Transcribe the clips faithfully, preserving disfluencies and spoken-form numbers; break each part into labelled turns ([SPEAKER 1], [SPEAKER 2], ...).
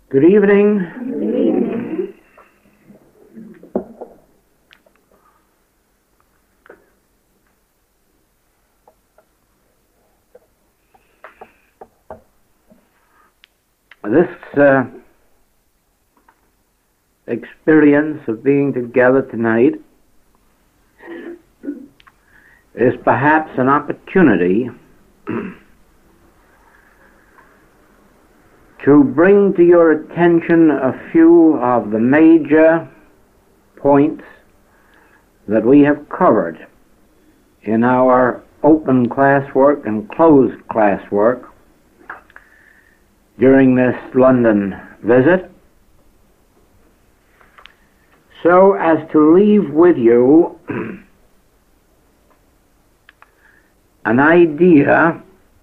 [SPEAKER 1] Good evening. Good evening. This uh, experience of being together tonight is perhaps an opportunity to bring to your attention a few of the major points that we have covered in our open classwork and closed classwork during this London visit, so as to leave with you an idea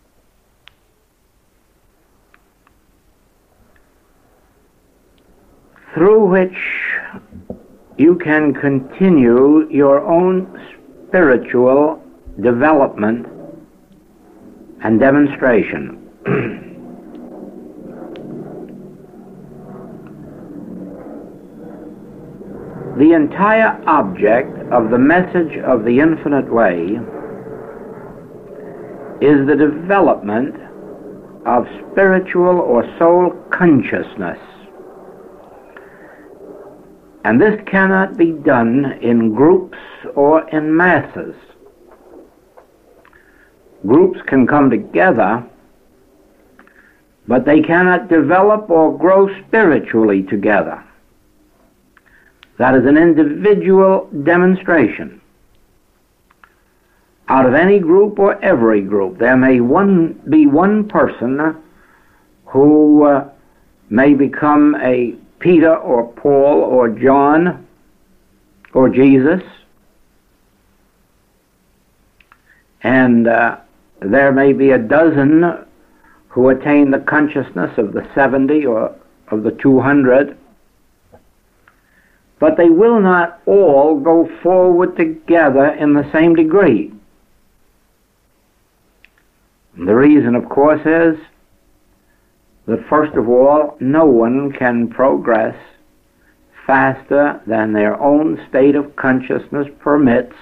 [SPEAKER 1] through which you can continue your own spiritual development and demonstration. The entire object of the message of the Infinite Way is the development of spiritual or soul consciousness. And this cannot be done in groups or in masses. Groups can come together, but they cannot develop or grow spiritually together. That is an individual demonstration. Out of any group or every group, there may one be one person who uh, may become a Peter or Paul or John or Jesus, and uh, there may be a dozen who attain the consciousness of the seventy or of the two hundred, but they will not all go forward together in the same degree. And the reason, of course, is that first of all, no one can progress faster than their own state of consciousness permits,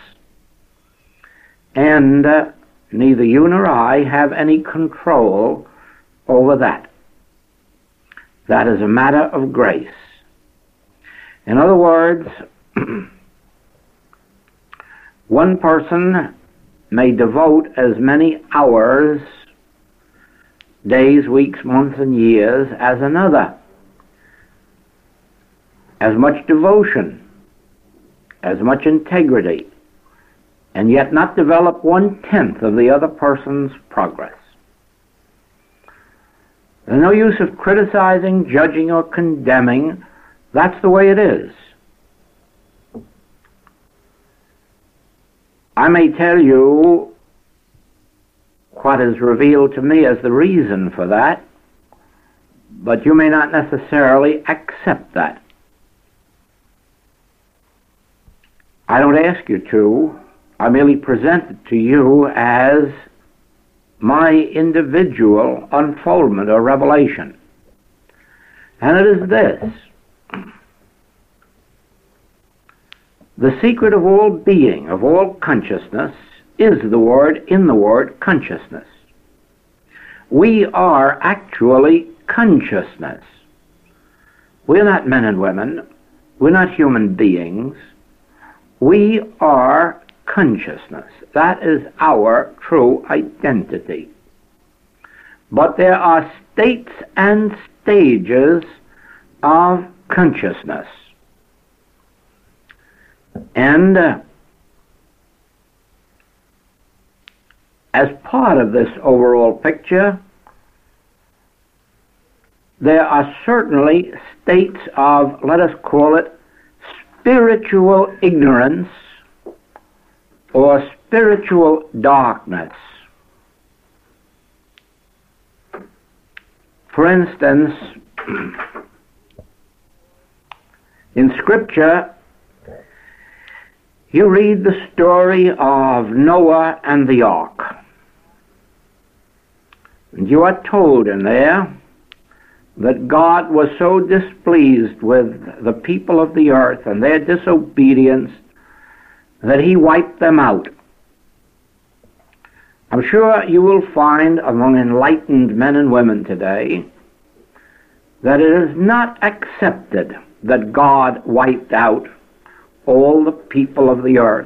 [SPEAKER 1] and uh, neither you nor I have any control over that. That is a matter of grace. In other words, one person may devote as many hours, days, weeks, months, and years as another. As much devotion, as much integrity, and yet not develop one-tenth of the other person's progress. There's no use of criticizing, judging, or condemning. That's the way it is. I may tell you what is revealed to me as the reason for that, but you may not necessarily accept that. I don't ask you to. I merely present it to you as my individual unfoldment or revelation. And it is this: the secret of all being, of all consciousness, is the word in the word consciousness. We are actually consciousness. We're not men and women. We're not human beings. We are consciousness. That is our true identity. But there are states and stages of consciousness. And uh, as part of this overall picture, there are certainly states of, let us call it, spiritual ignorance or spiritual darkness. For instance, in Scripture, you read the story of Noah and the ark. And you are told in there that God was so displeased with the people of the earth and their disobedience that he wiped them out. I'm sure you will find among enlightened men and women today that it is not accepted that God wiped out all the people of the earth.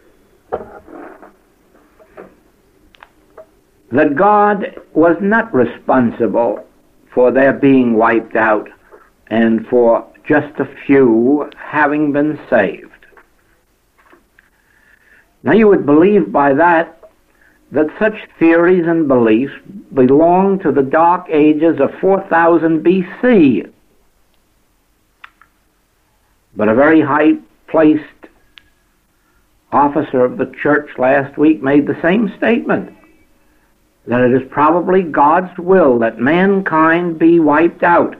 [SPEAKER 1] That God was not responsible for their being wiped out and for just a few having been saved. Now you would believe by that that such theories and beliefs belong to the dark ages of four thousand B C. But a very high-placed officer of the church last week made the same statement, that it is probably God's will that mankind be wiped out.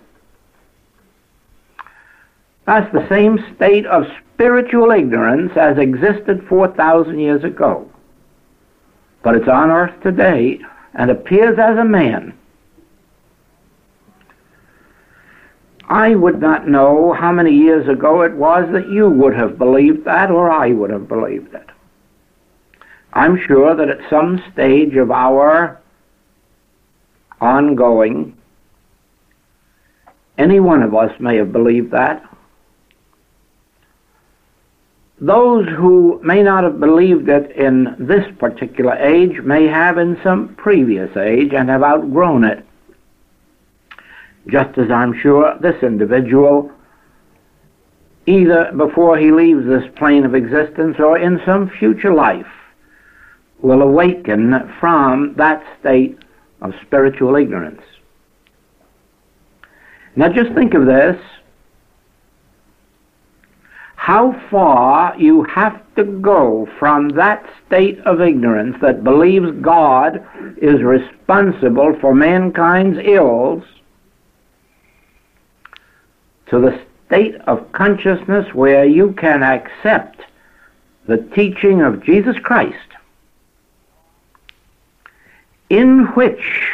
[SPEAKER 1] That's the same state of spiritual ignorance as existed four thousand years ago. But it's on earth today and appears as a man. I would not know how many years ago it was that you would have believed that or I would have believed it. I'm sure that at some stage of our ongoing, any one of us may have believed that. Those who may not have believed it in this particular age may have in some previous age and have outgrown it. Just as I'm sure this individual, either before he leaves this plane of existence or in some future life, will awaken from that state of spiritual ignorance. Now just think of this. How far you have to go from that state of ignorance that believes God is responsible for mankind's ills to the state of consciousness where you can accept the teaching of Jesus Christ, in which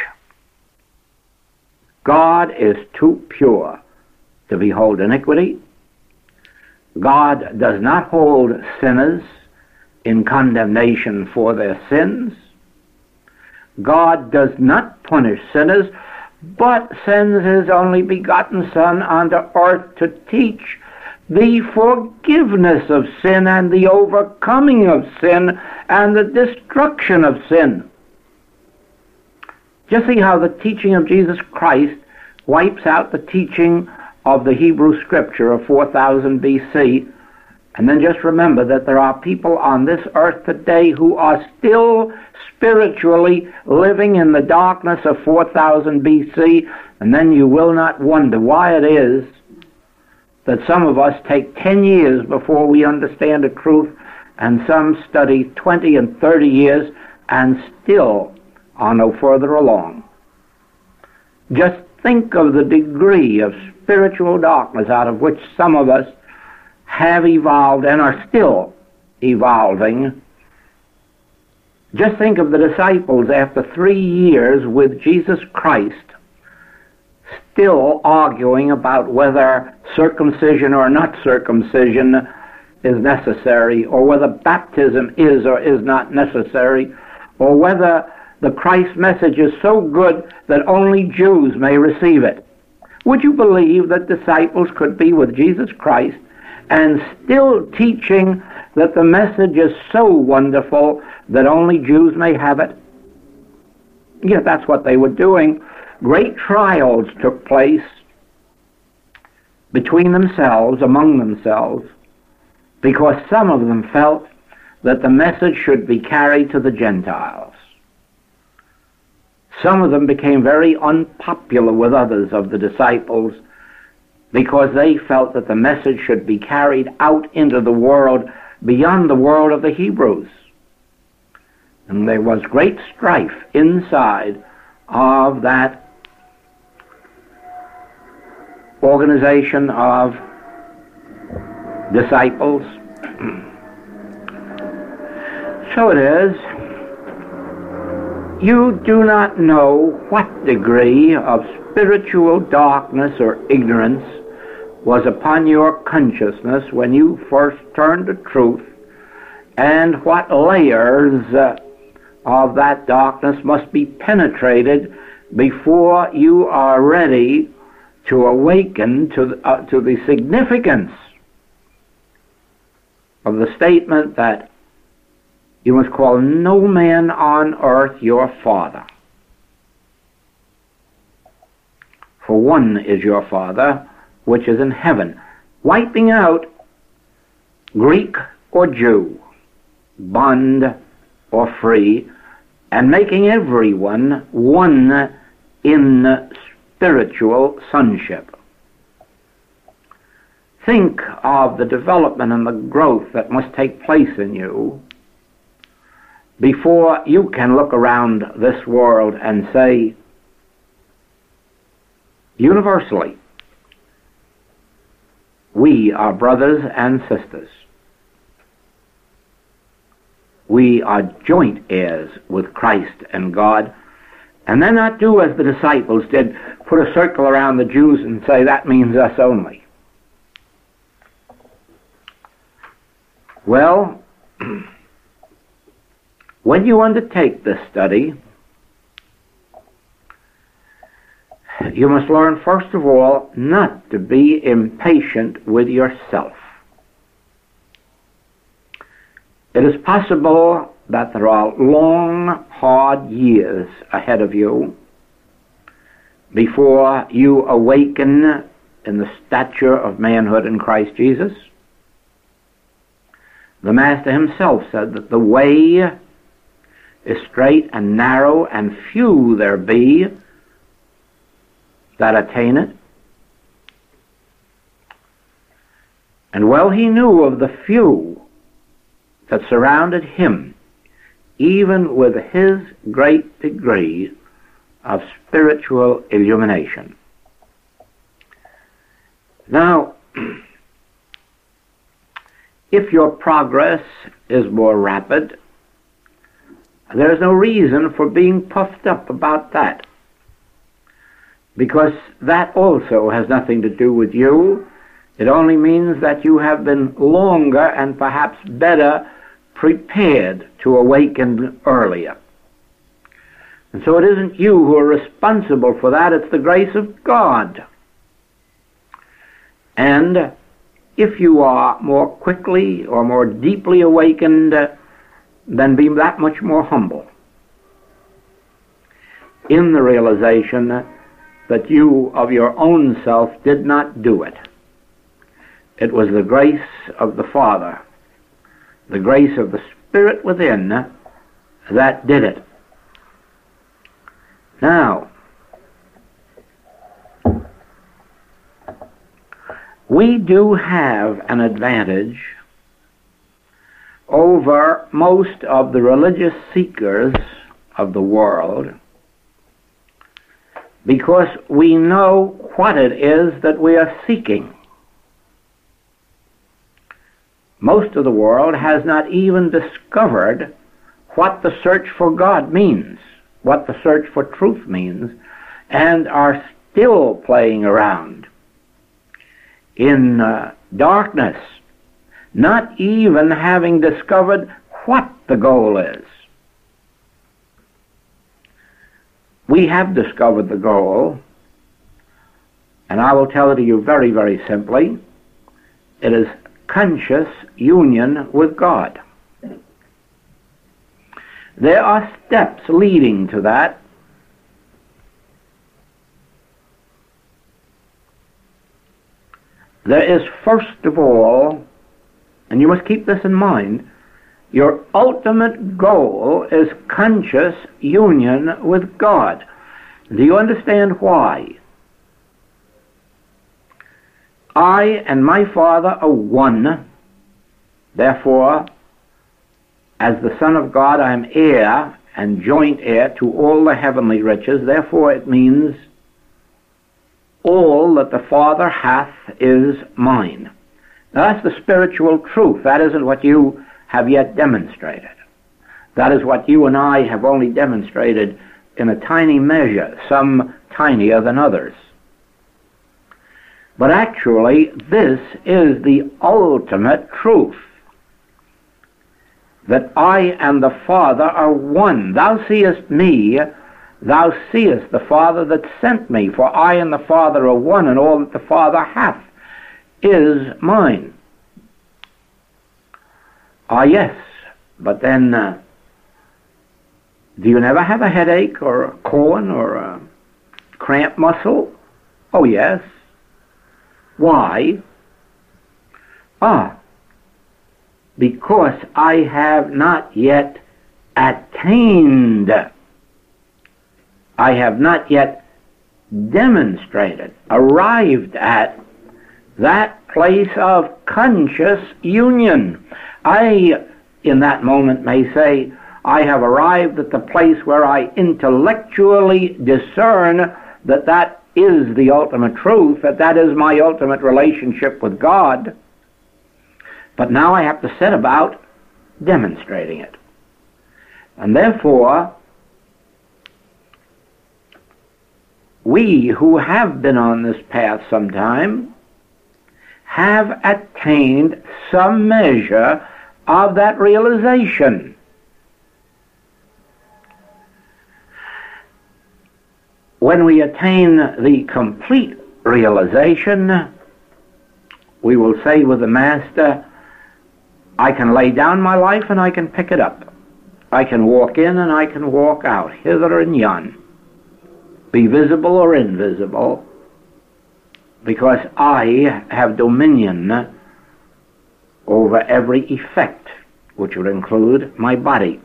[SPEAKER 1] God is too pure to behold iniquity. God does not hold sinners in condemnation for their sins. God does not punish sinners, but sends his only begotten Son unto earth to teach the forgiveness of sin and the overcoming of sin and the destruction of sin. Just see how the teaching of Jesus Christ wipes out the teaching of the Hebrew Scripture of four thousand B C, and then just remember that there are people on this earth today who are still spiritually living in the darkness of four thousand B C, and then you will not wonder why it is that some of us take ten years before we understand a truth, and some study twenty and thirty years and still are no further along. Just think of the degree of spiritual darkness out of which some of us have evolved and are still evolving. Just think of the disciples after three years with Jesus Christ, still arguing about whether circumcision or not circumcision is necessary, or whether baptism is or is not necessary, or whether the Christ message is so good that only Jews may receive it. Would you believe that disciples could be with Jesus Christ and still teaching that the message is so wonderful that only Jews may have it? Yeah, that's what they were doing. Great trials took place between themselves, among themselves, because some of them felt that the message should be carried to the Gentiles. Some of them became very unpopular with others of the disciples because they felt that the message should be carried out into the world beyond the world of the Hebrews. And there was great strife inside of that organization of disciples. So it is You do not know what degree of spiritual darkness or ignorance was upon your consciousness when you first turned to truth, and what layers uh, of that darkness must be penetrated before you are ready to awaken to, uh, to the significance of the statement that you must call no man on earth your father, for one is your Father which is in heaven, wiping out Greek or Jew, bond or free, and making everyone one in spiritual sonship. Think of the development and the growth that must take place in you before you can look around this world and say, universally, we are brothers and sisters. We are joint heirs with Christ and God, and then not do as the disciples did, put a circle around the Jews and say that means us only. Well, when you undertake this study, you must learn, first of all, not to be impatient with yourself. It is possible that there are long, hard years ahead of you before you awaken in the stature of manhood in Christ Jesus. The Master himself said that the way is straight and narrow, and few there be that attain it. And well he knew of the few that surrounded him, even with his great degree of spiritual illumination. Now, if your progress is more rapid, there is no reason for being puffed up about that, because that also has nothing to do with you. It only means that you have been longer and perhaps better prepared to awaken earlier. And so it isn't you who are responsible for that, it's the grace of God. And if you are more quickly or more deeply awakened, then be that much more humble in the realization that you of your own self did not do it. It was the grace of the Father, the grace of the Spirit within, that did it. Now, we do have an advantage over most of the religious seekers of the world, because we know what it is that we are seeking. Most of the world has not even discovered what the search for God means, what the search for truth means, and are still playing around in uh, darkness, not even having discovered what the goal is. We have discovered the goal, and I will tell it to you very, very simply. It is conscious union with God. There are steps leading to that. There is, first of all, and you must keep this in mind, your ultimate goal is conscious union with God. Do you understand why? I and my Father are one. Therefore, as the Son of God, I am heir and joint heir to all the heavenly riches. Therefore, it means all that the Father hath is mine. Now, that's the spiritual truth. That isn't what you have yet demonstrated. That is what you and I have only demonstrated in a tiny measure, some tinier than others. But actually, this is the ultimate truth, that I and the Father are one. Thou seest me, thou seest the Father that sent me, for I and the Father are one, and all that the Father hath is mine. Ah, yes, but then, uh, do you never have a headache or a corn or a cramped muscle? Oh, yes. Why? Ah, because I have not yet attained. I have not yet demonstrated, arrived at that place of conscious union. I, in that moment, may say, I have arrived at the place where I intellectually discern that that is the ultimate truth, that that is my ultimate relationship with God. But now I have to set about demonstrating it. And therefore, we who have been on this path some time have attained some measure of that realization. When we attain the complete realization, we will say with the Master, I can lay down my life and I can pick it up. I can walk in and I can walk out, hither and yon, be visible or invisible, because I have dominion over every effect, which would include my body.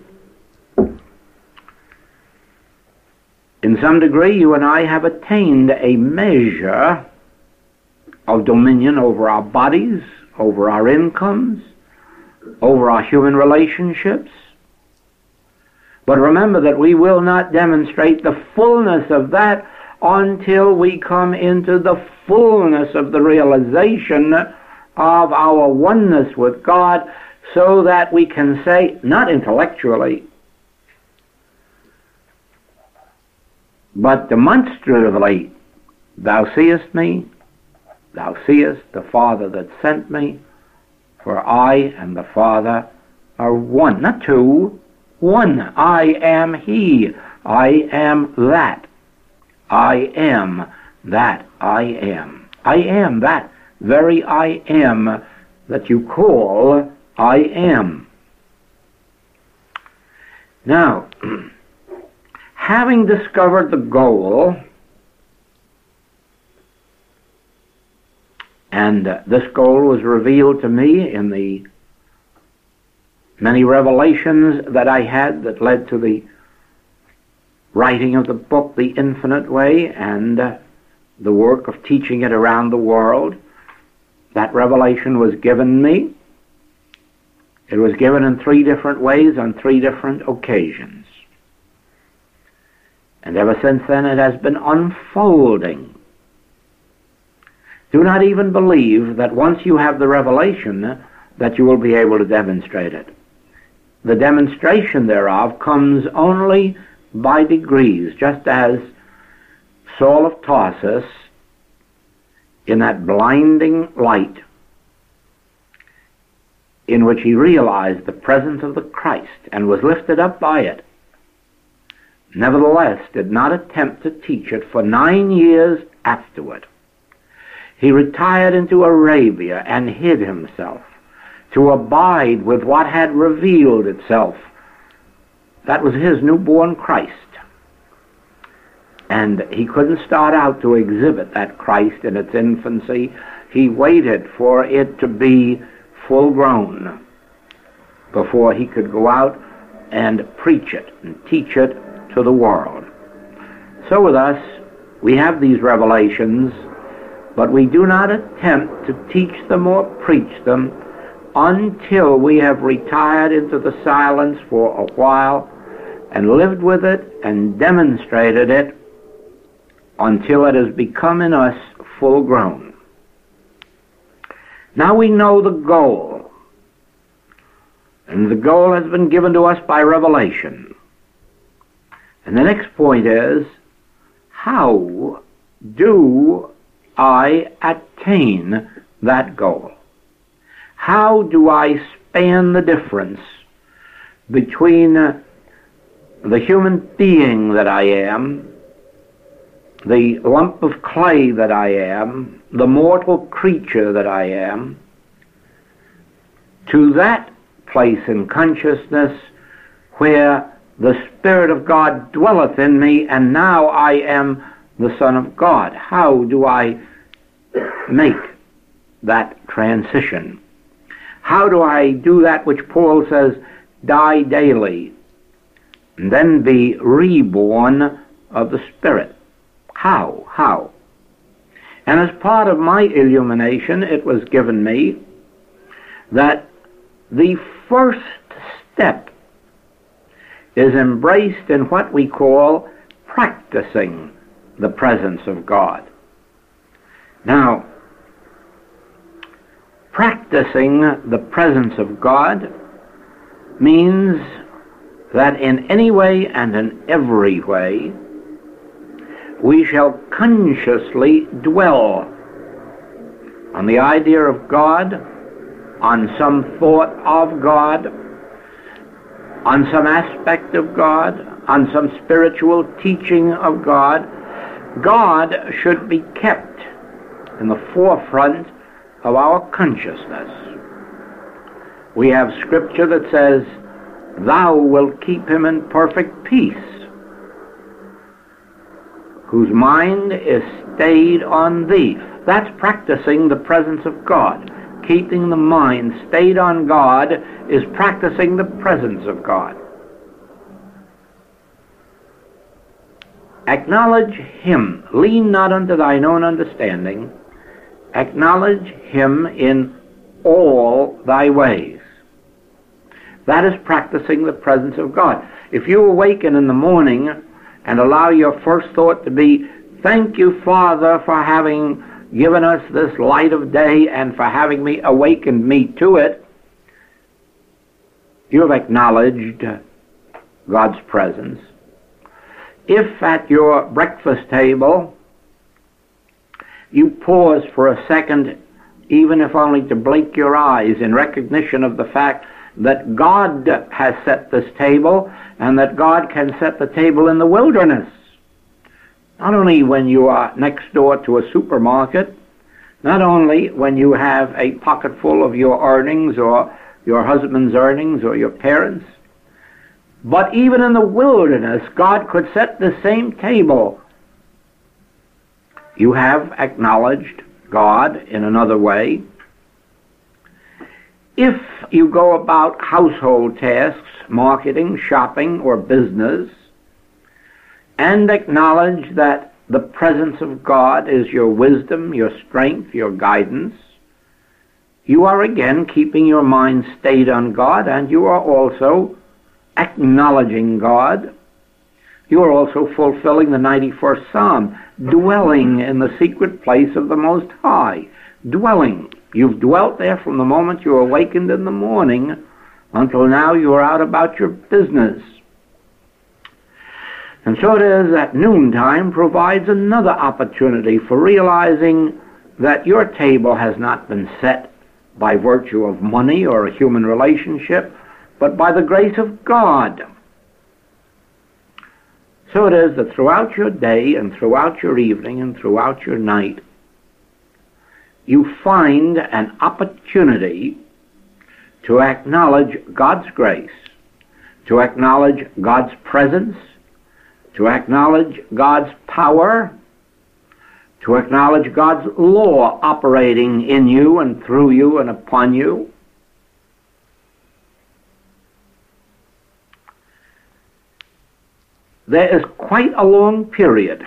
[SPEAKER 1] In some degree, you and I have attained a measure of dominion over our bodies, over our incomes, over our human relationships. But remember that we will not demonstrate the fullness of that until we come into the fullness of the realization of our oneness with God, so that we can say, not intellectually, but demonstratively, thou seest me, thou seest the Father that sent me, for I and the Father are one. Not two, one. I am He. I am that. I am that I am. I am that very I am that you call I am. Now, having discovered the goal, and uh, this goal was revealed to me in the many revelations that I had that led to the writing of the book, The Infinite Way, and uh, the work of teaching it around the world. That revelation was given me. It was given in three different ways on three different occasions. And ever since then it has been unfolding. Do not even believe that once you have the revelation that you will be able to demonstrate it. The demonstration thereof comes only by degrees, just as Saul of Tarsus, in that blinding light in which he realized the presence of the Christ and was lifted up by it, nevertheless did not attempt to teach it for nine years afterward. He retired into Arabia and hid himself to abide with what had revealed itself. That was his newborn Christ. And he couldn't start out to exhibit that Christ in its infancy. He waited for it to be full grown before he could go out and preach it and teach it to the world. So with us, we have these revelations, but we do not attempt to teach them or preach them until we have retired into the silence for a while and lived with it and demonstrated it until it has become in us full grown. Now we know the goal. And the goal has been given to us by revelation. And the next point is, how do I attain that goal? How do I span the difference between the human being that I am, the lump of clay that I am, the mortal creature that I am, to that place in consciousness where the Spirit of God dwelleth in me, and now I am the Son of God? How do I make that transition? How do I do that which Paul says, die daily, and then be reborn of the Spirit? How? How? And as part of my illumination, it was given me that the first step is embraced in what we call practicing the presence of God. Now, practicing the presence of God means that in any way and in every way we shall consciously dwell on the idea of God, on some thought of God, on some aspect of God, on some spiritual teaching of God. God should be kept in the forefront of our consciousness. We have scripture that says, "Thou wilt keep him in perfect peace, whose mind is stayed on thee." That's practicing the presence of God. Keeping the mind stayed on God is practicing the presence of God. Acknowledge him. Lean not unto thine own understanding. Acknowledge him in all thy ways. That is practicing the presence of God. If you awaken in the morning and allow your first thought to be, "Thank you, Father, for having given us this light of day and for having me awakened me to it," you have acknowledged God's presence. If at your breakfast table you pause for a second, even if only to blink your eyes in recognition of the fact that God has set this table and that God can set the table in the wilderness, not only when you are next door to a supermarket, not only when you have a pocket full of your earnings or your husband's earnings or your parents', but even in the wilderness, God could set the same table. You have acknowledged God in another way. If you go about household tasks, marketing, shopping, or business, and acknowledge that the presence of God is your wisdom, your strength, your guidance, you are again keeping your mind stayed on God, and you are also acknowledging God. You are also fulfilling the ninety-first Psalm, dwelling in the secret place of the Most High. Dwelling. You've dwelt there from the moment you awakened in the morning until now you are out about your business. And so it is that noontime provides another opportunity for realizing that your table has not been set by virtue of money or a human relationship, but by the grace of God. So it is that throughout your day and throughout your evening and throughout your night, you find an opportunity to acknowledge God's grace, to acknowledge God's presence, to acknowledge God's power, to acknowledge God's law operating in you and through you and upon you. There is quite a long period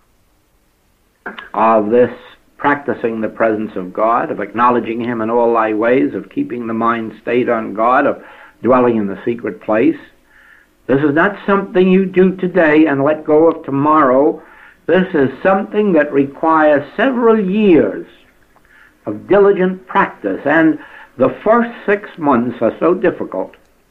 [SPEAKER 1] of this practicing the presence of God, of acknowledging him in all thy ways, of keeping the mind stayed on God, of dwelling in the secret place. This is not something you do today and let go of tomorrow. This is something that requires several years of diligent practice, and the first six months are so difficult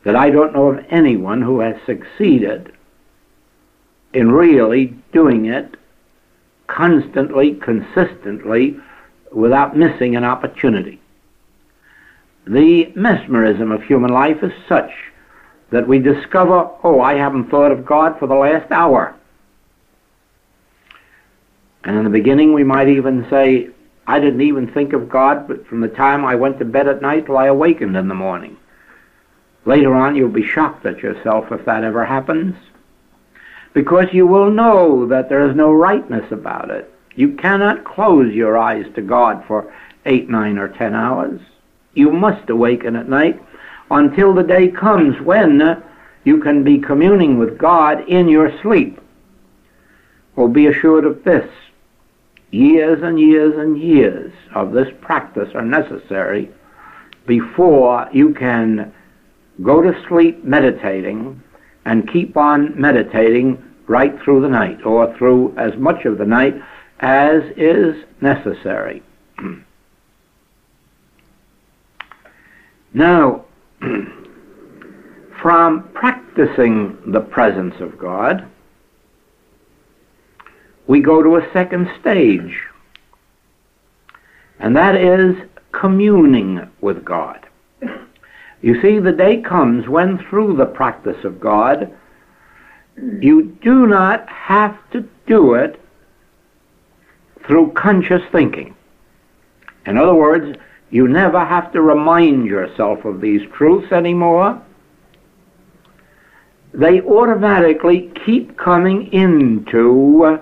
[SPEAKER 1] that I don't know of anyone who has succeeded in really doing it constantly, consistently, without missing an opportunity. The mesmerism of human life is such that we discover, oh, I haven't thought of God for the last hour. And in the beginning we might even say, I didn't even think of God but from the time I went to bed at night till I awakened in the morning. Later on you'll be shocked at yourself if that ever happens, because you will know that there is no rightness about it. You cannot close your eyes to God for eight, nine, or ten hours. You must awaken at night until the day comes when you can be communing with God in your sleep. Well, be assured of this. Years and years and years of this practice are necessary before you can go to sleep meditating and keep on meditating right through the night, or through as much of the night as is necessary. Now, from practicing the presence of God, we go to a second stage, and that is communing with God. You see, the day comes when through the practice of God, you do not have to do it through conscious thinking. In other words, you never have to remind yourself of these truths anymore. They automatically keep coming into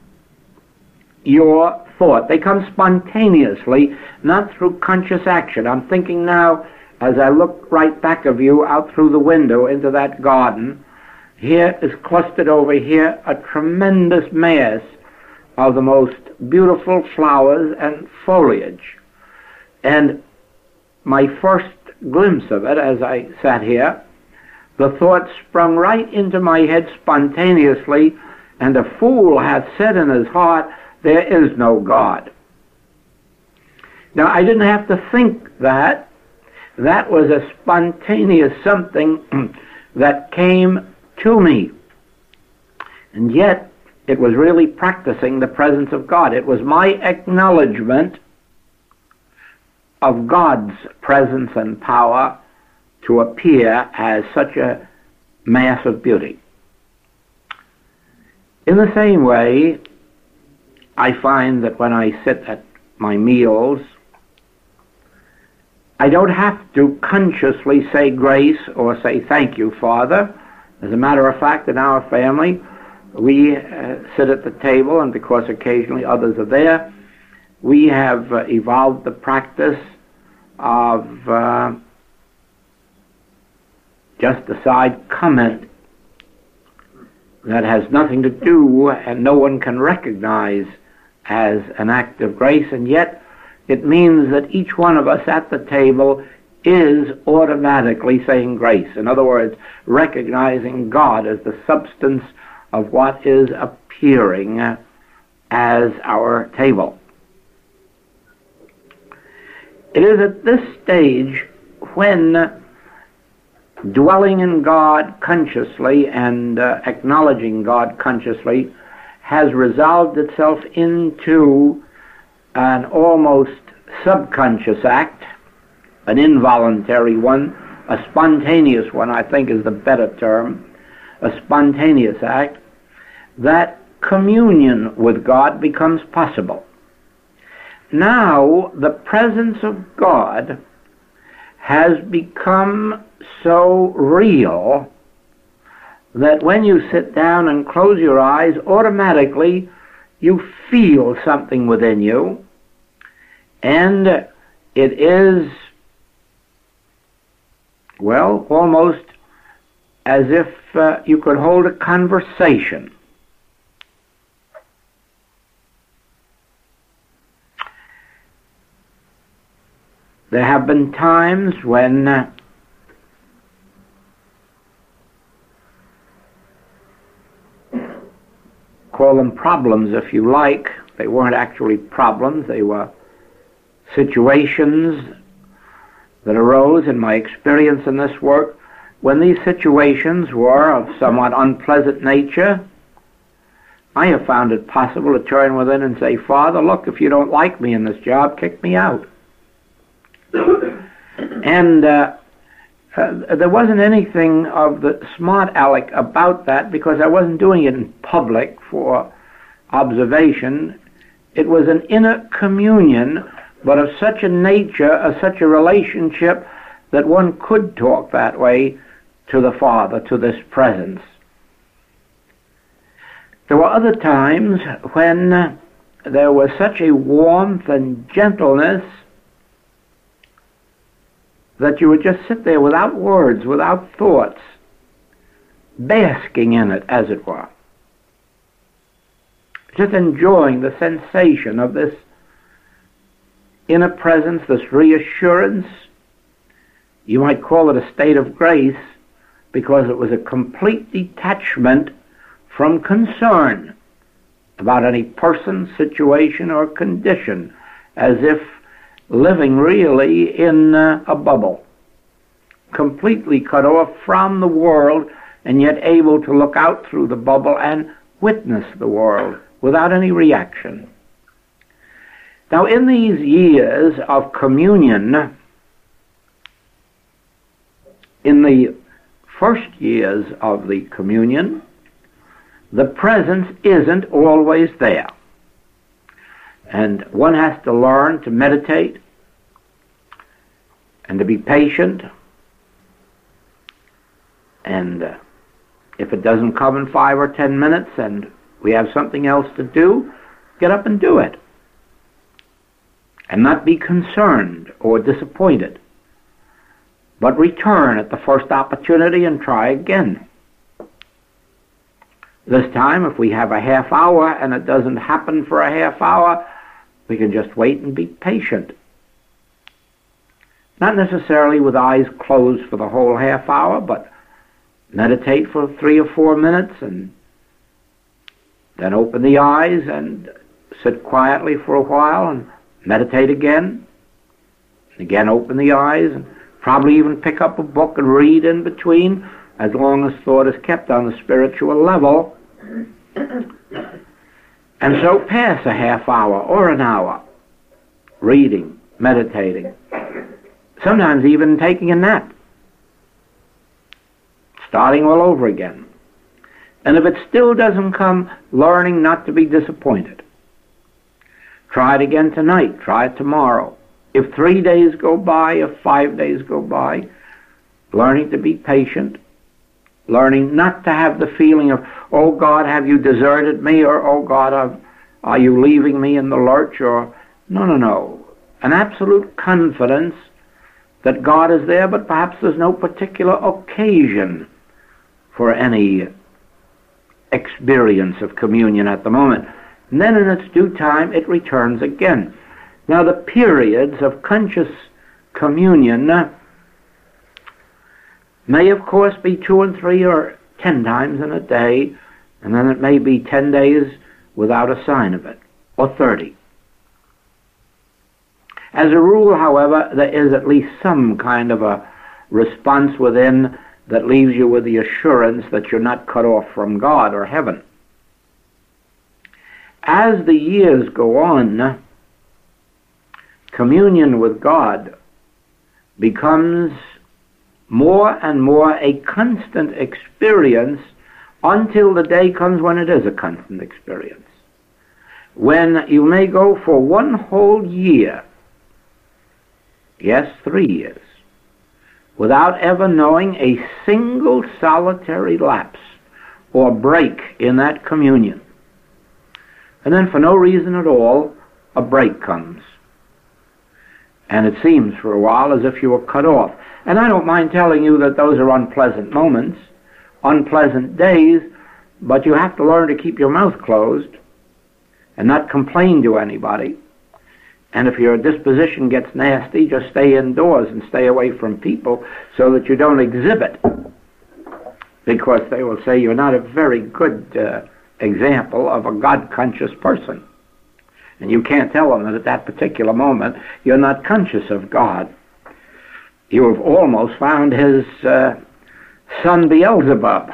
[SPEAKER 1] your thought. They come spontaneously, not through conscious action. I'm thinking now, as I look right back of you out through the window into that garden, here is clustered over here a tremendous mass of the most beautiful flowers and foliage. And my first glimpse of it as I sat here, the thought sprung right into my head spontaneously, and a fool hath said in his heart, there is no God. Now, I didn't have to think that. That was a spontaneous something that came to me. And yet, it was really practicing the presence of God. It was my acknowledgement of God's presence and power to appear as such a mass of beauty. In the same way, I find that when I sit at my meals, I don't have to consciously say grace or say thank you, Father. As a matter of fact, in our family, we uh, sit at the table, and because occasionally others are there, we have uh, evolved the practice of uh, just a side comment that has nothing to do and no one can recognize as an act of grace, and yet it means that each one of us at the table is automatically saying grace. In other words, recognizing God as the substance of what is appearing as our table. It is at this stage when dwelling in God consciously and uh, acknowledging God consciously has resolved itself into an almost subconscious act, an involuntary one, a spontaneous one, I think is the better term, a spontaneous act, that communion with God becomes possible. Now, the presence of God has become so real that when you sit down and close your eyes, automatically you feel something within you, and it is, well, almost as if uh, you could hold a conversation. There have been times when uh, call them problems if you like. They weren't actually problems. They were situations that arose in my experience in this work when these situations were of somewhat unpleasant nature, I have found it possible to turn within and say, Father, look, if you don't like me in this job, kick me out. And uh, uh, there wasn't anything of the smart aleck about that, because I wasn't doing it in public for observation. It was an inner communion, but of such a nature, of such a relationship, that one could talk that way to the Father, to this presence. There were other times when uh, there was such a warmth and gentleness that you would just sit there without words, without thoughts, basking in it, as it were. Just enjoying the sensation of this inner presence, this reassurance. You might call it a state of grace, because it was a complete detachment from concern about any person, situation, or condition, as if living really in uh, a bubble, completely cut off from the world, and yet able to look out through the bubble and witness the world without any reaction. Now, in these years of communion, in the first years of the communion, the presence isn't always there. And one has to learn to meditate and to be patient. And uh, if it doesn't come in five or ten minutes and we have something else to do, get up and do it. And not be concerned or disappointed, but return at the first opportunity and try again. This time, if we have a half hour and it doesn't happen for a half hour, we can just wait and be patient. Not necessarily with eyes closed for the whole half hour, but meditate for three or four minutes and then open the eyes and sit quietly for a while and meditate again. And again open the eyes and probably even pick up a book and read in between, as long as thought is kept on the spiritual level. And so pass a half hour or an hour reading, meditating, sometimes even taking a nap, starting all over again. And if it still doesn't come, learning not to be disappointed. Try it again tonight, try it tomorrow. If three days go by, if five days go by, learning to be patient, learning not to have the feeling of, oh God, have you deserted me, or oh God, are, are you leaving me in the lurch, or no, no, no. An absolute confidence that God is there, but perhaps there's no particular occasion for any experience of communion at the moment. And then in its due time, it returns again. Now, the periods of conscious communion may, of course, be two and three or ten times in a day, and then it may be ten days without a sign of it, or thirty. As a rule, however, there is at least some kind of a response within that leaves you with the assurance that you're not cut off from God or heaven. As the years go on, communion with God becomes more and more a constant experience until the day comes when it is a constant experience. When you may go for one whole year, yes, three years, without ever knowing a single solitary lapse or break in that communion. And then for no reason at all, a break comes. And it seems for a while as if you were cut off. And I don't mind telling you that those are unpleasant moments, unpleasant days, but you have to learn to keep your mouth closed and not complain to anybody. And if your disposition gets nasty, just stay indoors and stay away from people so that you don't exhibit, because they will say you're not a very good uh, example of a God-conscious person. And you can't tell them that at that particular moment you're not conscious of God. You have almost found His uh, son Beelzebub.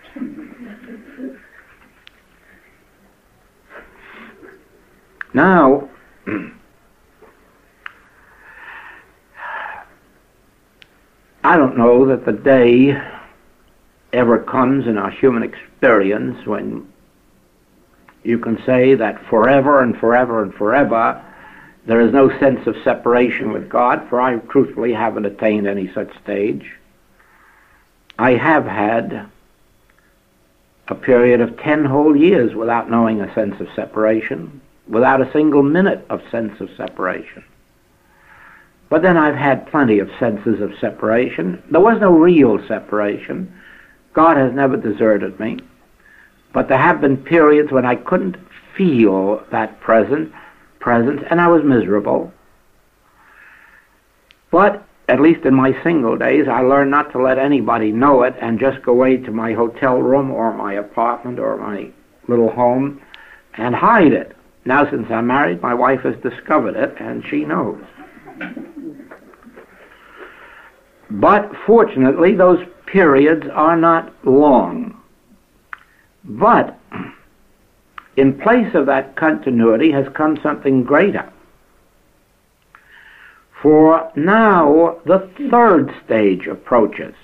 [SPEAKER 1] Now, I don't know that the day ever comes in our human experience when you can say that forever and forever and forever there is no sense of separation with God, for I truthfully haven't attained any such stage. I have had a period of ten whole years without knowing a sense of separation, without a single minute of sense of separation. But then I've had plenty of senses of separation. There was no real separation. God has never deserted me. But there have been periods when I couldn't feel that present, presence, and I was miserable. But at least in my single days, I learned not to let anybody know it and just go away to my hotel room or my apartment or my little home and hide it. Now, since I'm married, my wife has discovered it, and she knows. But fortunately, those periods are not long. But in place of that continuity has come something greater. For now, the third stage approaches,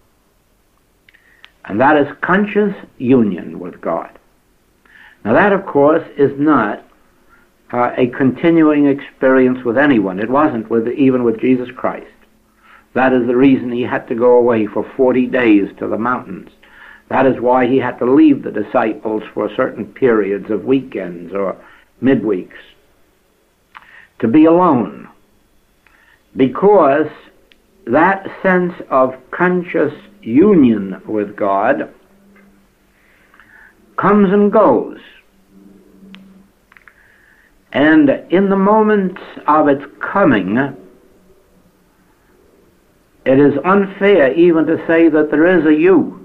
[SPEAKER 1] and that is conscious union with God. Now that, of course, is not uh, a continuing experience with anyone. It wasn't with even with Jesus Christ. That is the reason he had to go away for forty days to the mountains. That is why he had to leave the disciples for certain periods of weekends or midweeks to be alone. Because that sense of conscious union with God comes and goes. And in the moments of its coming, it is unfair even to say that there is a you.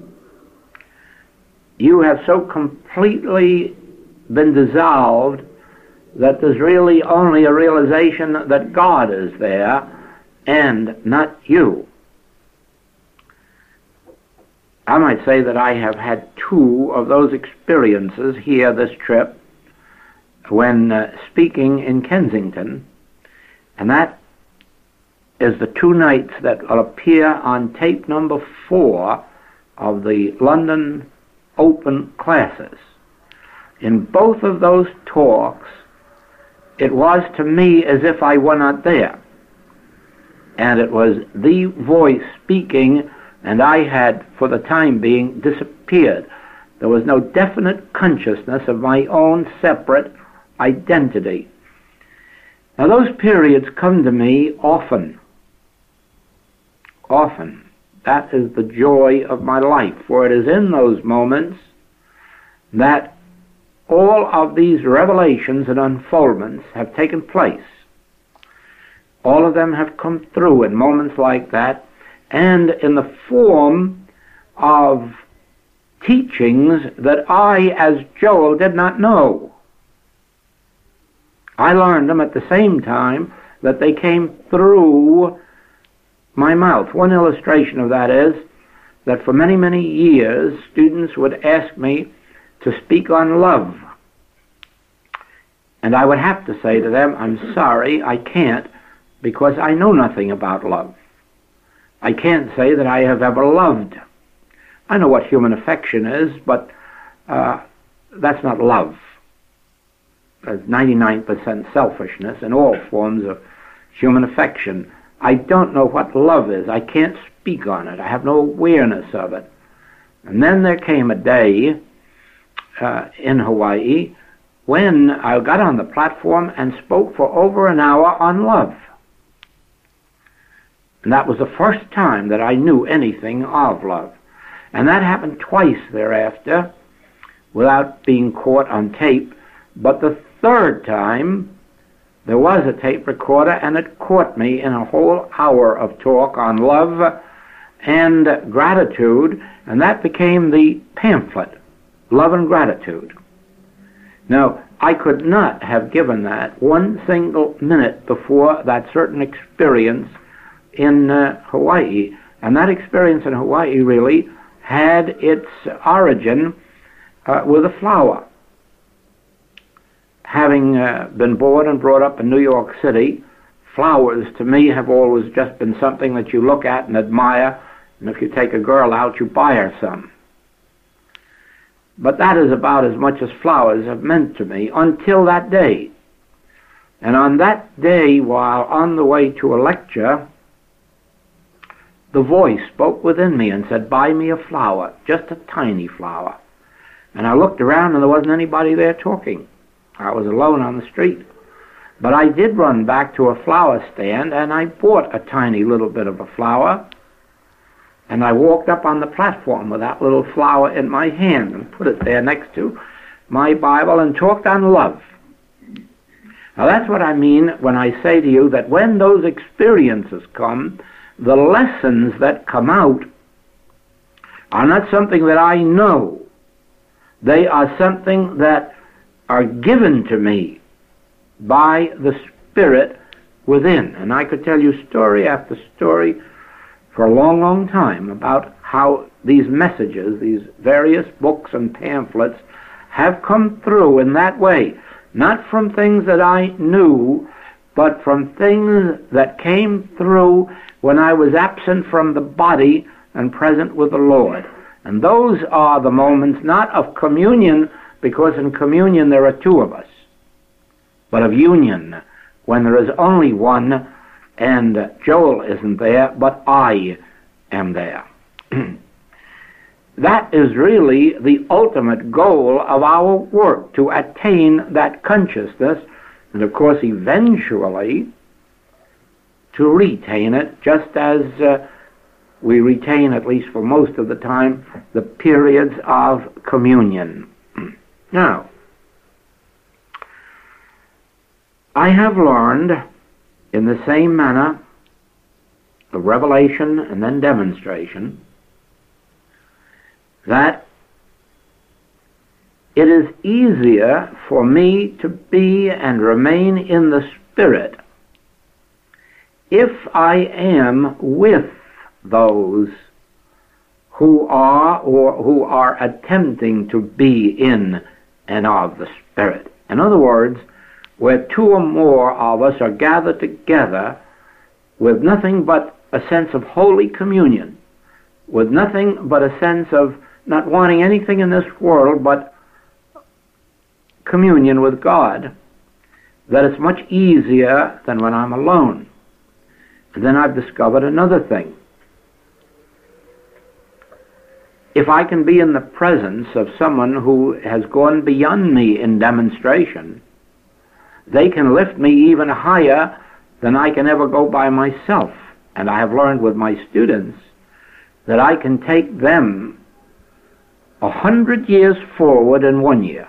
[SPEAKER 1] You have so completely been dissolved that there's really only a realization that God is there and not you. I might say that I have had two of those experiences here this trip when uh, speaking in Kensington, and that is the two nights that will appear on tape number four of the London Open Classes. In both of those talks, it was to me as if I were not there. And it was the voice speaking, and I had, for the time being, disappeared. There was no definite consciousness of my own separate identity. Now those periods come to me often. Often. That is the joy of my life, for it is in those moments that all of these revelations and unfoldments have taken place. All of them have come through in moments like that, and in the form of teachings that I, as Joel, did not know. I learned them at the same time that they came through my mouth. One illustration of that is that for many, many years, students would ask me to speak on love. And I would have to say to them, I'm sorry, I can't, because I know nothing about love. I can't say that I have ever loved. I know what human affection is, but uh, that's not love. There's ninety-nine percent selfishness in all forms of human affection. I don't know what love is. I can't speak on it. I have no awareness of it. And then there came a day uh, in Hawaii when I got on the platform and spoke for over an hour on love. And that was the first time that I knew anything of love. And that happened twice thereafter without being caught on tape. But the third time, there was a tape recorder, and it caught me in a whole hour of talk on love and gratitude, and that became the pamphlet, Love and Gratitude. Now, I could not have given that one single minute before that certain experience in uh, Hawaii. And that experience in Hawaii really had its origin uh, with a flower. Having uh, been born and brought up in New York City, flowers to me have always just been something that you look at and admire, and if you take a girl out, you buy her some. But that is about as much as flowers have meant to me until that day. And on that day, while on the way to a lecture, the voice spoke within me and said, buy me a flower, just a tiny flower. And I looked around and there wasn't anybody there talking. I was alone on the street. But I did run back to a flower stand and I bought a tiny little bit of a flower. And I walked up on the platform with that little flower in my hand and put it there next to my Bible and talked on love. Now that's what I mean when I say to you that when those experiences come, the lessons that come out are not something that I know. They are something that are given to me by the Spirit within. And I could tell you story after story for a long, long time about how these messages, these various books and pamphlets, have come through in that way. Not from things that I knew, but from things that came through when I was absent from the body and present with the Lord. And those are the moments not of communion, because in communion there are two of us, but of union, when there is only one, and Joel isn't there, but I am there. That is really the ultimate goal of our work, to attain that consciousness, and of course eventually to retain it, just as uh, we retain, at least for most of the time, the periods of communion. Now, I have learned in the same manner of revelation and then demonstration that it is easier for me to be and remain in the Spirit if I am with those who are or who are attempting to be in and of the Spirit. In other words, where two or more of us are gathered together with nothing but a sense of holy communion, with nothing but a sense of not wanting anything in this world but communion with God, that it's much easier than when I'm alone. And then I've discovered another thing. If I can be in the presence of someone who has gone beyond me in demonstration, they can lift me even higher than I can ever go by myself. And I have learned with my students that I can take them a hundred years forward in one year,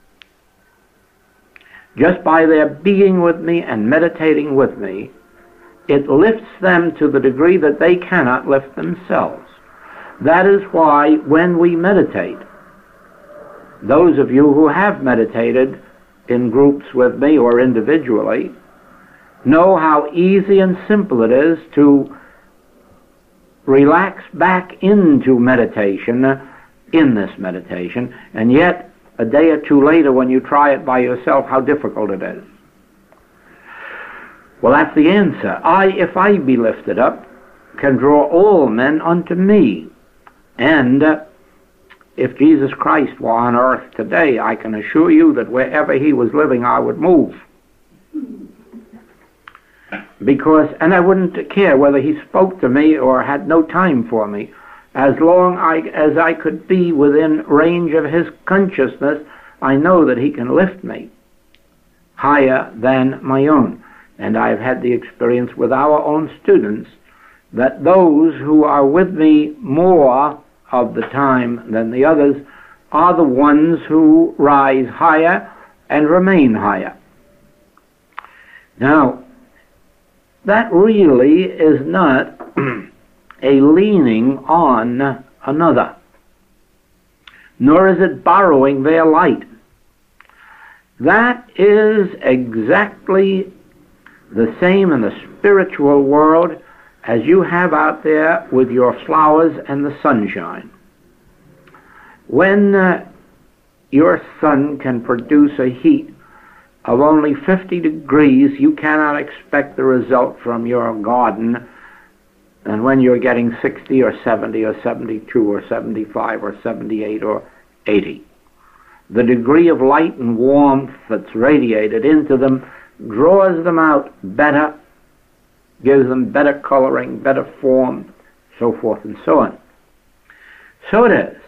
[SPEAKER 1] just by their being with me and meditating with me. It lifts them to the degree that they cannot lift themselves. That is why when we meditate, those of you who have meditated in groups with me or individually know how easy and simple it is to relax back into meditation in this meditation, and yet a day or two later when you try it by yourself, how difficult it is. Well, that's the answer. I, if I be lifted up, can draw all men unto me. And uh, if Jesus Christ were on earth today, I can assure you that wherever he was living, I would move. Because, and I wouldn't care whether he spoke to me or had no time for me. As long I, as I could be within range of his consciousness, I know that he can lift me higher than my own. And I've had the experience with our own students that those who are with me more of the time than the others are the ones who rise higher and remain higher. Now, that really is not a leaning on another, nor is it borrowing their light. That is exactly the same in the spiritual world as you have out there with your flowers and the sunshine. When uh, your sun can produce a heat of only fifty degrees, you cannot expect the result from your garden. And when you're getting sixty or seventy or seventy-two or seventy-five or seventy-eight or eighty, the degree of light and warmth that's radiated into them draws them out better, gives them better coloring, better form, so forth and so on. So it is.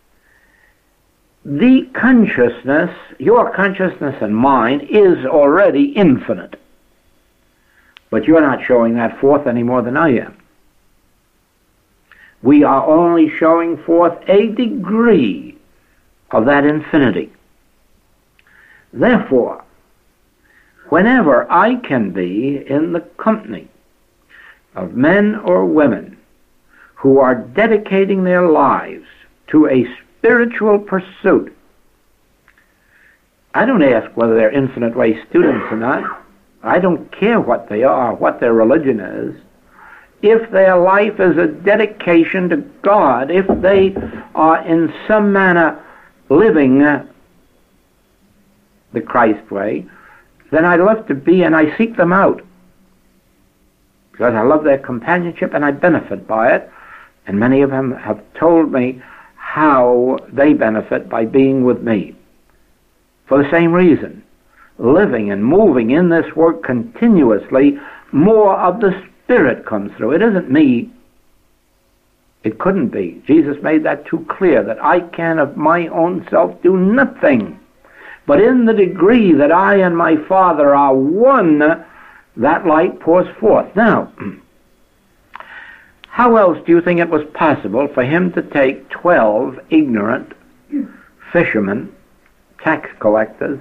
[SPEAKER 1] The consciousness, your consciousness and mine, is already infinite. But you're not showing that forth any more than I am. We are only showing forth a degree of that infinity. Therefore, whenever I can be in the company of men or women who are dedicating their lives to a spiritual pursuit, I don't ask whether they're Infinite Way students or not. I don't care what they are, what their religion is. If their life is a dedication to God, if they are in some manner living the Christ way, then I love to be, and I seek them out, because I love their companionship and I benefit by it. And many of them have told me how they benefit by being with me, for the same reason. Living and moving in this work continuously, more of the Spirit comes through. It isn't me. It couldn't be. Jesus made that too clear, that I can of my own self do nothing. But in the degree that I and my Father are one, that light pours forth. Now, how else do you think it was possible for him to take twelve ignorant fishermen, tax collectors,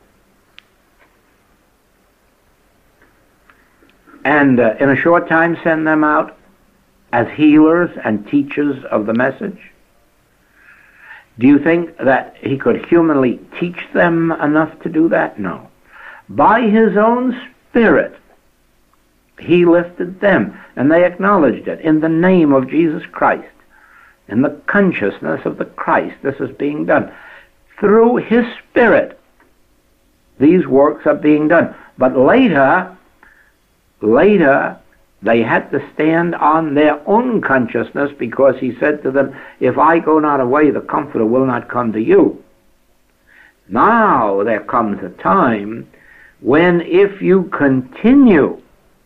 [SPEAKER 1] and uh, in a short time send them out as healers and teachers of the message? Do you think that he could humanly teach them enough to do that? No. By his own Spirit, he lifted them, and they acknowledged it in the name of Jesus Christ. In the consciousness of the Christ, this is being done. Through his Spirit, these works are being done. But later, later, they had to stand on their own consciousness, because he said to them, if I go not away, the Comforter will not come to you. Now there comes a time when, if you continue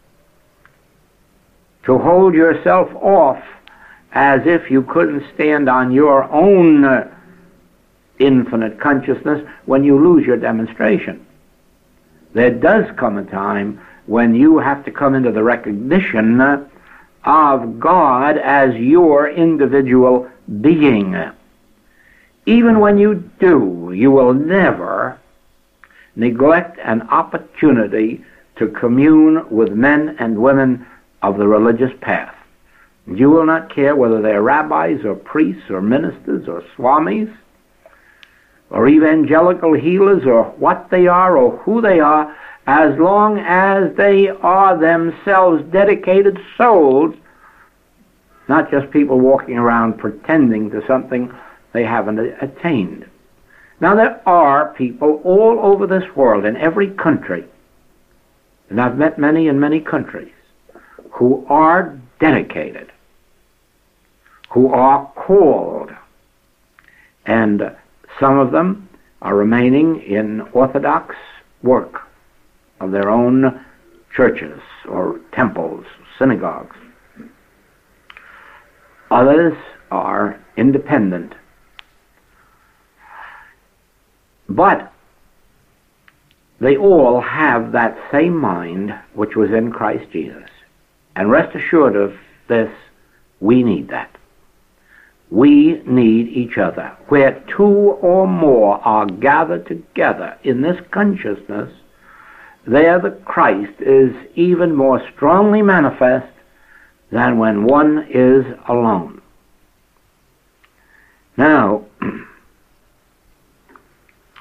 [SPEAKER 1] to hold yourself off as if you couldn't stand on your own uh, infinite consciousness, when you lose your demonstration. There does come a time when you have to come into the recognition of God as your individual being. Even when you do, you will never neglect an opportunity to commune with men and women of the religious path. You will not care whether they're rabbis or priests or ministers or swamis or evangelical healers or what they are or who they are, as long as they are themselves dedicated souls, not just people walking around pretending to something they haven't attained. Now, there are people all over this world, in every country, and I've met many in many countries, who are dedicated, who are called, and some of them are remaining in orthodox work of their own churches or temples, synagogues. Others are independent. But they all have that same mind which was in Christ Jesus. And rest assured of this, we need that. We need each other. Where two or more are gathered together in this consciousness, there the Christ is even more strongly manifest than when one is alone. Now,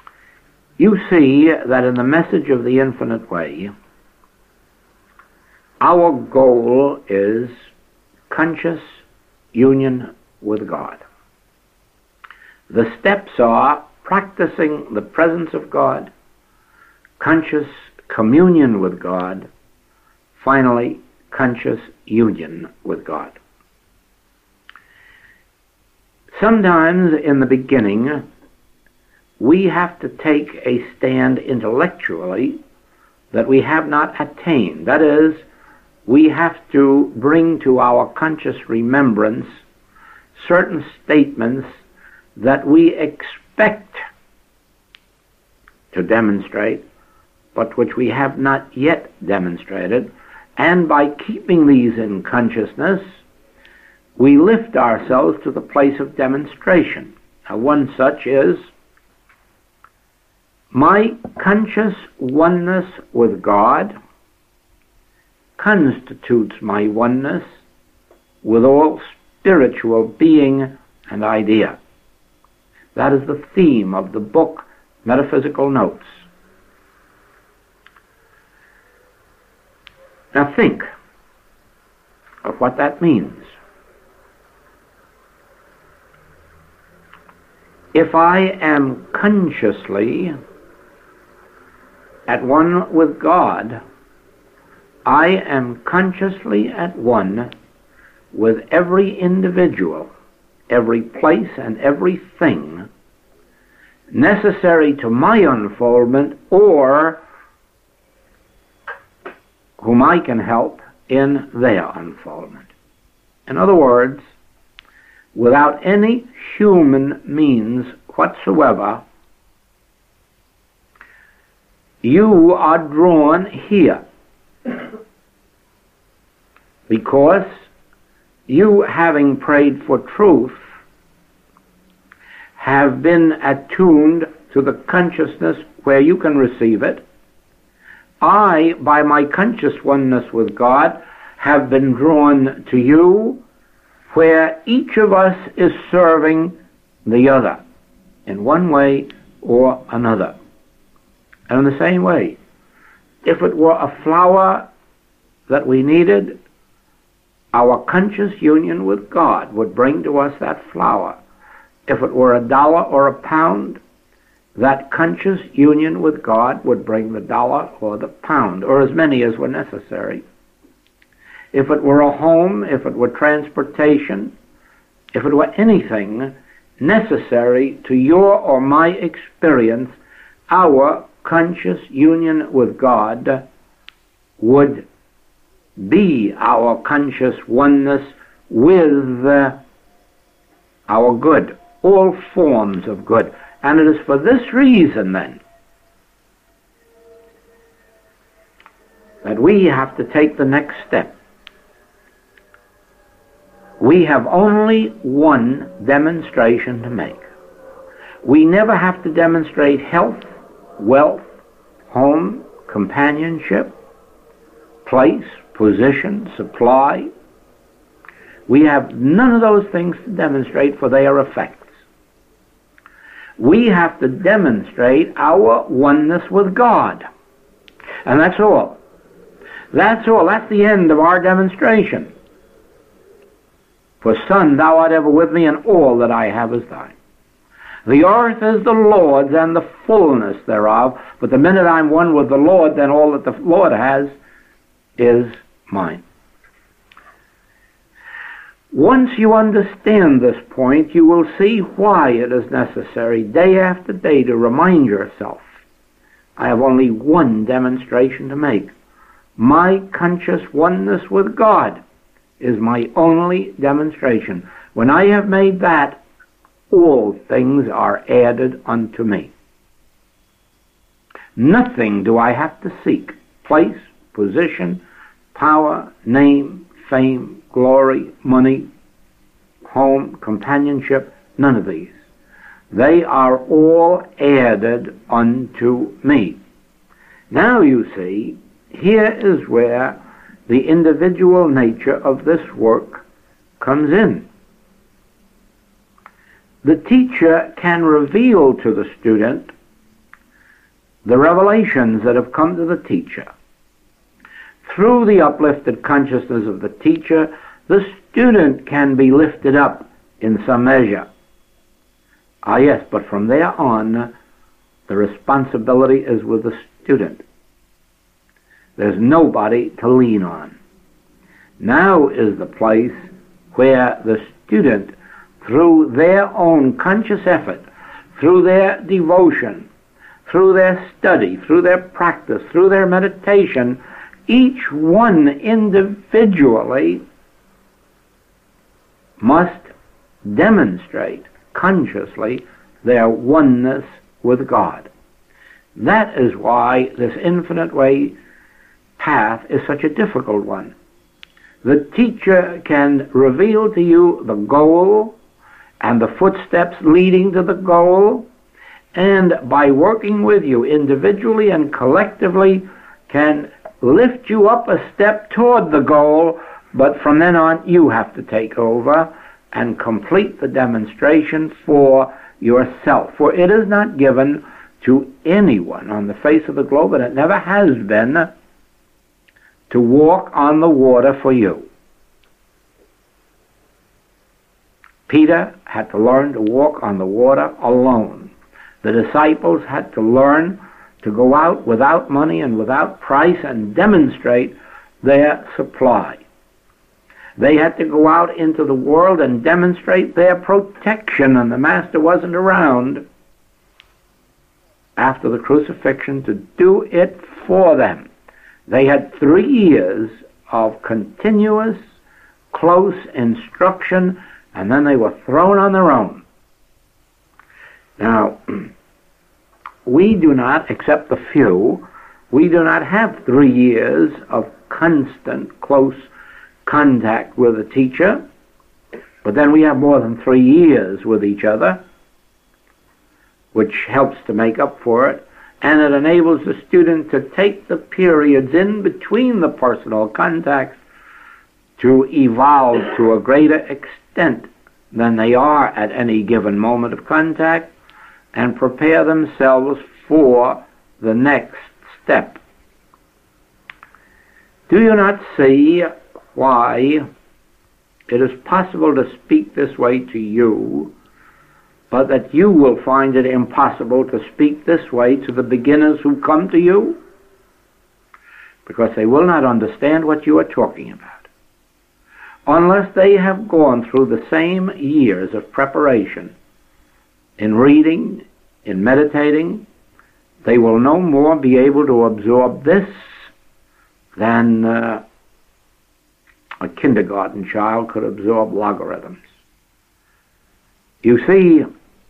[SPEAKER 1] you see that in the message of the Infinite Way, our goal is conscious union with God. The steps are practicing the presence of God, conscious communion with God, finally, conscious union with God. Sometimes in the beginning, we have to take a stand intellectually that we have not attained. That is, we have to bring to our conscious remembrance certain statements that we expect to demonstrate, but which we have not yet demonstrated. And by keeping these in consciousness, we lift ourselves to the place of demonstration. Now, one such is, my conscious oneness with God constitutes my oneness with all spiritual being and idea. That is the theme of the book Metaphysical Notes. Now think of what that means. If I am consciously at one with God, I am consciously at one with every individual, every place, and everything necessary to my unfoldment, or whom I can help in their unfoldment. In other words, without any human means whatsoever, you are drawn here because you, having prayed for truth, have been attuned to the consciousness where you can receive it. I, by my conscious oneness with God, have been drawn to you, where each of us is serving the other in one way or another. And in the same way, if it were a flower that we needed, our conscious union with God would bring to us that flower. If it were a dollar or a pound, that conscious union with God would bring the dollar or the pound, or as many as were necessary. If it were a home, if it were transportation, if it were anything necessary to your or my experience, our conscious union with God would be our conscious oneness with uh, our good, all forms of good. And it is for this reason, then, that we have to take the next step. We have only one demonstration to make. We never have to demonstrate health, wealth, home, companionship, place, position, supply. We have none of those things to demonstrate, for they are effects. We have to demonstrate our oneness with God. And that's all. That's all. That's the end of our demonstration. For, Son, thou art ever with me, and all that I have is thine. The earth is the Lord's and the fullness thereof, but the minute I'm one with the Lord, then all that the Lord has is mine. Once you understand this point, you will see why it is necessary day after day to remind yourself, I have only one demonstration to make. My conscious oneness with God is my only demonstration. When I have made that, all things are added unto me. Nothing do I have to seek. Place, position, power, name, fame, glory, money, home, companionship, none of these. They are all added unto me. Now you see, here is where the individual nature of this work comes in. The teacher can reveal to the student the revelations that have come to the teacher through the uplifted consciousness of the teacher, the student can be lifted up in some measure. Ah, yes, but from there on, the responsibility is with the student. There's nobody to lean on. Now is the place where the student, through their own conscious effort, through their devotion, through their study, through their practice, through their meditation, each one individually must demonstrate consciously their oneness with God. That is why this infinite way path is such a difficult one. The teacher can reveal to you the goal and the footsteps leading to the goal, and by working with you individually and collectively can lift you up a step toward the goal, but from then on you have to take over and complete the demonstration for yourself. For it is not given to anyone on the face of the globe, and it never has been, to walk on the water for you. Peter had to learn to walk on the water alone. The disciples had to learn to go out without money and without price and demonstrate their supply. They had to go out into the world and demonstrate their protection, and the Master wasn't around after the crucifixion to do it for them. They had three years of continuous, close instruction, and then they were thrown on their own. Now, we do not, except the few, we do not have three years of constant, close contact with the teacher, but then we have more than three years with each other, which helps to make up for it, and it enables the student to take the periods in between the personal contacts to evolve to a greater extent than they are at any given moment of contact, and prepare themselves for the next step. Do you not see why it is possible to speak this way to you, but that you will find it impossible to speak this way to the beginners who come to you? Because they will not understand what you are talking about. Unless they have gone through the same years of preparation in reading, in meditating, they will no more be able to absorb this than uh, a kindergarten child could absorb logarithms. You see,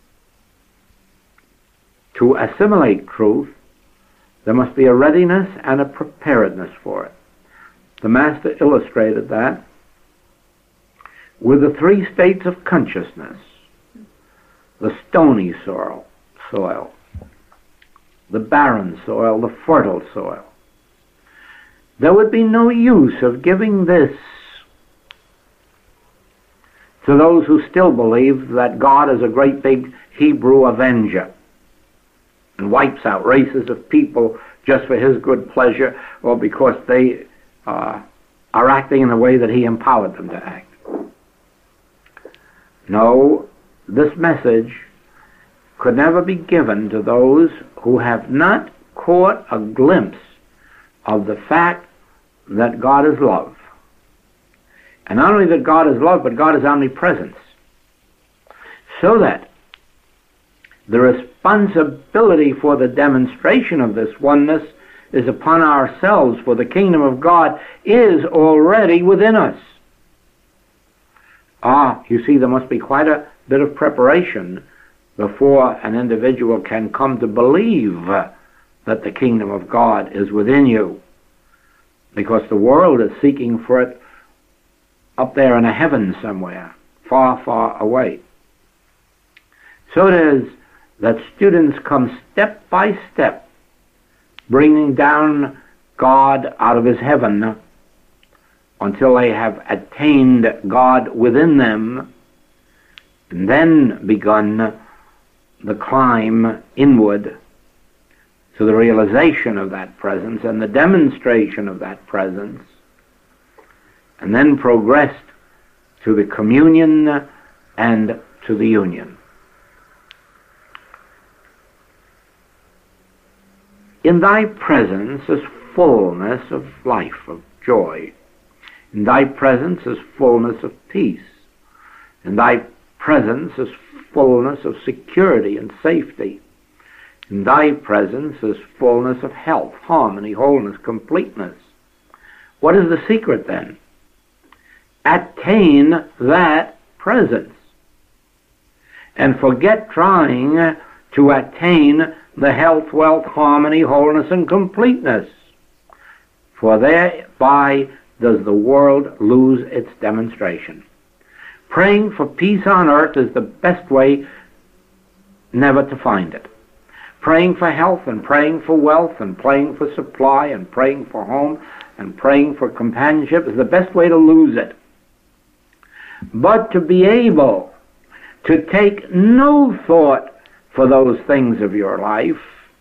[SPEAKER 1] to assimilate truth, there must be a readiness and a preparedness for it. The Master illustrated that with the three states of consciousness: the stony soil, soil, the barren soil, the fertile soil. There would be no use of giving this to those who still believe that God is a great big Hebrew avenger and wipes out races of people just for his good pleasure or because they uh, are acting in the way that he empowered them to act. No, this message could never be given to those who have not caught a glimpse of the fact that God is love. And not only that God is love, but God is omnipresence. So that the responsibility for the demonstration of this oneness is upon ourselves, for the kingdom of God is already within us. Ah, you see, there must be quite a bit of preparation before an individual can come to believe that the kingdom of God is within you, because the world is seeking for it up there in a heaven somewhere, far, far away. So it is that students come step by step, bringing down God out of his heaven until they have attained God within them, and then begun the climb inward to the realization of that presence and the demonstration of that presence, and then progressed to the communion and to the union. In thy presence is fullness of life, of joy. In thy presence is fullness of peace. In thy presence is fullness of security and safety. In thy presence is fullness of health, harmony, wholeness, completeness. What is the secret then? Attain that presence. And forget trying to attain the health, wealth, harmony, wholeness, and completeness. For thereby does the world lose its demonstration. Praying for peace on earth is the best way never to find it. Praying for health and praying for wealth and praying for supply and praying for home and praying for companionship is the best way to lose it. But to be able to take no thought for those things of your life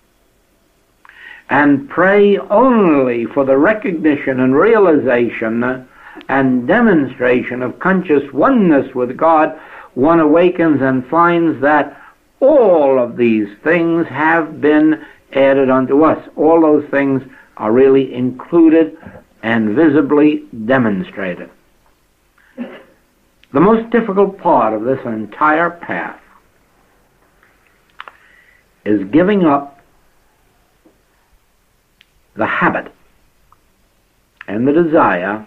[SPEAKER 1] and pray only for the recognition and realization and demonstration of conscious oneness with God, one awakens and finds that all of these things have been added unto us. All those things are really included and visibly demonstrated. The most difficult part of this entire path is giving up the habit and the desire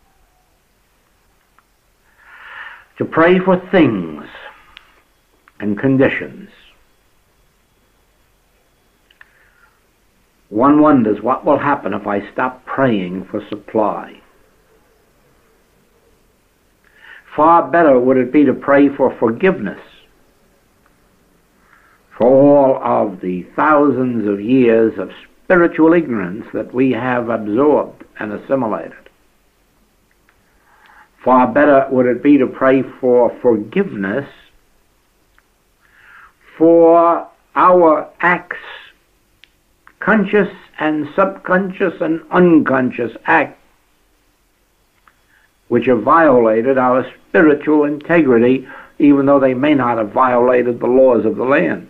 [SPEAKER 1] to pray for things and conditions. One wonders what will happen if I stop praying for supply. Far better would it be to pray for forgiveness for all of the thousands of years of spiritual ignorance that we have absorbed and assimilated. Far better would it be to pray for forgiveness for our acts, conscious and subconscious and unconscious acts, which have violated our spiritual integrity, even though they may not have violated the laws of the land.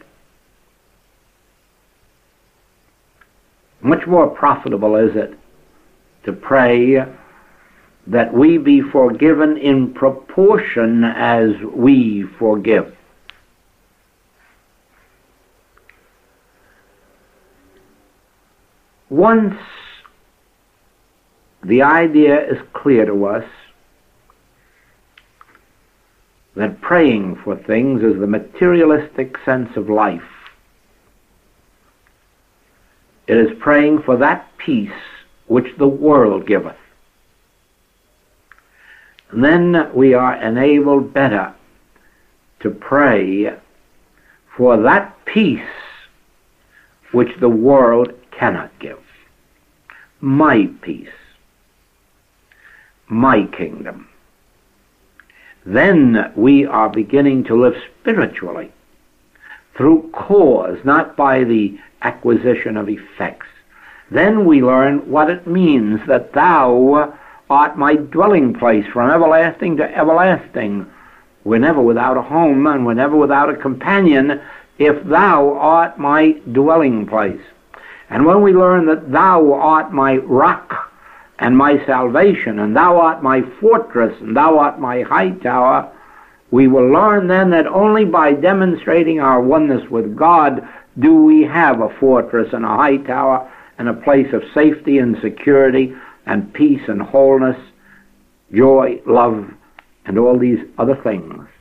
[SPEAKER 1] Much more profitable is it to pray that we be forgiven in proportion as we forgive. Once the idea is clear to us that praying for things is the materialistic sense of life, it is praying for that peace which the world giveth. And then we are enabled better to pray for that peace which the world cannot give. My peace, my kingdom. Then we are beginning to live spiritually through cause, not by the acquisition of effects. Then we learn what it means that thou art my dwelling place from everlasting to everlasting. We're never without a home and we're never without a companion if thou art my dwelling place. And when we learn that thou art my rock and my salvation, and thou art my fortress, and thou art my high tower, we will learn then that only by demonstrating our oneness with God do we have a fortress and a high tower and a place of safety and security and peace and wholeness, joy, love, and all these other things.